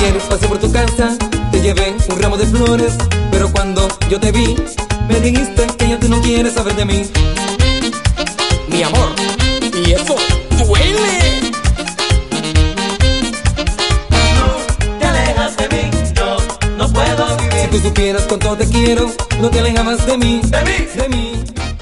Ayer pasé por tu casa, te llevé un ramo de flores, pero cuando yo te vi, me dijiste que ya tú no quieres saber de mí. Mi amor, y eso duele. No te alejas de mí, yo no puedo vivir. Si tú supieras cuánto te quiero, no te alejas más de mí, De mí. de mí.